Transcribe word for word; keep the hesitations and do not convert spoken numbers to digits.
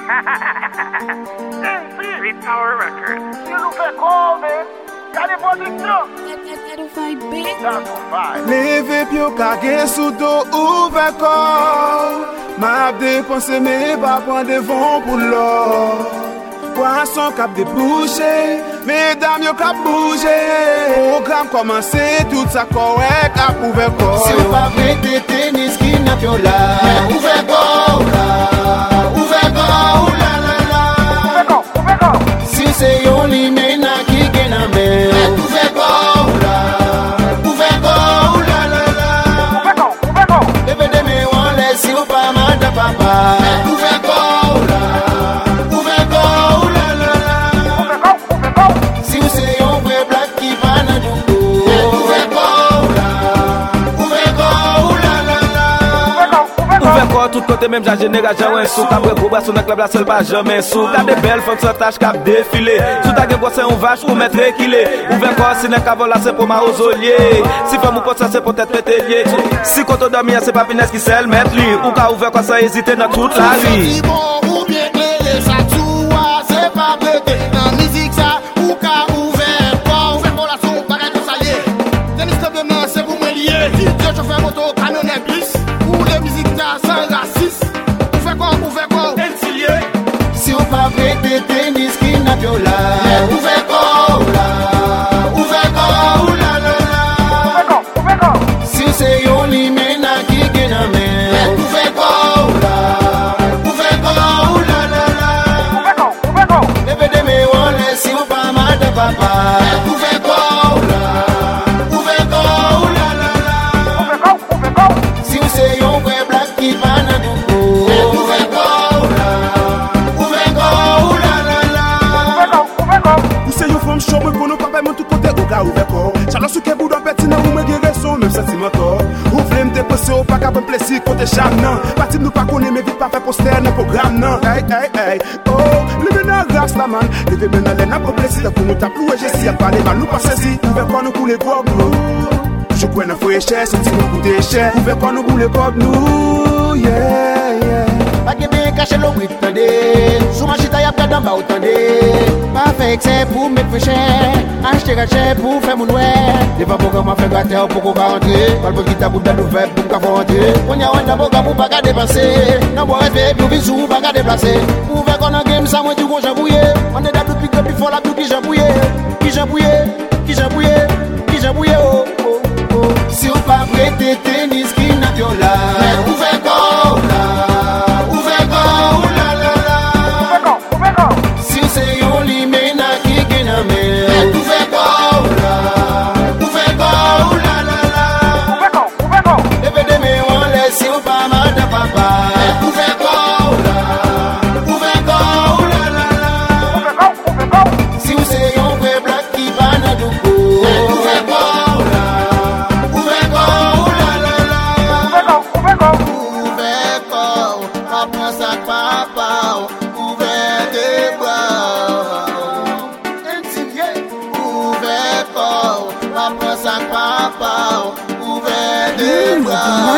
Street Power Records. You look like all this. Got the body drunk. Leve pio kage sou do ouve kor. Map dépense me pa pran devant pour l'or. Poisson kap débouché, mesdames yo kap bougé. Programme commencé, tout ça correct ap ouve kor. Si ou pa prete tennis ki na pio la. Ouve kor la, ouve kor la la la. Ouve kor, ouve kor. Si se yon li mena ki gen na men. Ouve kor la, ouve kor la la la. Ouve kor, ouve kor. Leve de me wan le si ou pa manda papa. Ouve kor la, ouve kor la la la. Ouve kor, ouve kor. Si ou se yon vre black ki pa nan duko. Ouve kor la, ouve kor la la la. Ouve kor, ouve kor. Ouve kor tout côté même ja général ja wè sou. Kapre pou bas sou nan club la seul pa jamais sou. Gade belle femme sans tâche kap défilé. Sou ta gen c'est un vache ou mettre équilé. Ouve kor si nan kavon la c'est pour ma osolier. Si femme ou pot ça c'est pour tête pételier. Si quand on dormir c'est pas finesse qui sel mettre li. Ou ka ouve kor sans hésiter dans toute la vie. Ou bien clé ça tout c'est pas pété. Dans musique ça ou ka ouvert kor. Ouvert kor la son bagay de salier. Tennis club demain c'est pour me lier. Je chauffeur moto camionnette bis. Ou les musiques ta sans raciste. Ouvert kor, ouvert kor. Si ou pas prêter tennis qui n'a pio la. Ouvert kor la, ouvert kor la la la. Ouve kor, ouve kor. Si c'est yon li mena ki gen na men. Ouvert kor la, ouvert kor la la la. Ouve kor, ouve kor. Leve de me wan le si ou pa mada papa. Ouvert kor la, ouvert kor la la la. Ouve kor, ouve kor. Si ou se yon vre black ki pa nan duko. Ouvert kor la, ouvert kor la la la. Ouve kor, ouve kor. Ou se yon femme show, mwen kono pape mwen tout kote ou ka ouve kor. Chalon sou ke bou dan peti nan ou mwen gen reson, même sentimental. Ou vle m depose ou pa ka bon plesi kote cham nan. Pati nou pa kone, men vite pa fe poster nan program nan. Hey, hey, hey, oh, leve nan ras la man. Leve men nan lè nan po plesi, ta pou nou tap louwe jesi. A pale man nou pa sezi, ouve kor nou koule gog nou. Jou kwen nan foye chè, senti nou koute chè. Ouve kor nou koule gog nou, yeah, yeah. Pa gen ben kache lo wit tande. Sou machita yap gadan ba ou tande. Pa fe ekse pou met fe chè. Achete gache pou fe moun wè. Deva boga ma fe gate ou poko ka rentre. Palpo kita pou dan nou fe pou ka fonte. Konya wanda boga pou pa ka depanse. Nan bo respe pou vizou pa ka deplase. Pou ve kon an game sa mwen di kon jambouye. Mande da blou pik depi fola blou ki jambouye. Ki jambouye, ki jambouye, ki jambouye oh oh oh. Si ou pa prete tennis ki na pio la. Ouve kor la, ouve kor la la la. Ouve kor, ouve kor. Si ou se yon li mena ki gen na men. Ouve kor la, ouve kor la la la. Ouve kor, ouve kor. Leve de me wan le si ou pa mada papa. Ouve kor la, ouve kor la la la. Ouve kor, ouve kor. Si ou se yon vre black ki pa na duko. Ouve kor la, ouve kor la la la. Ouve kor, ouve kor. Ouve kor, apren sak papa. Ouve de bras. Ouve kor, apren sak papa. Ouve de bras.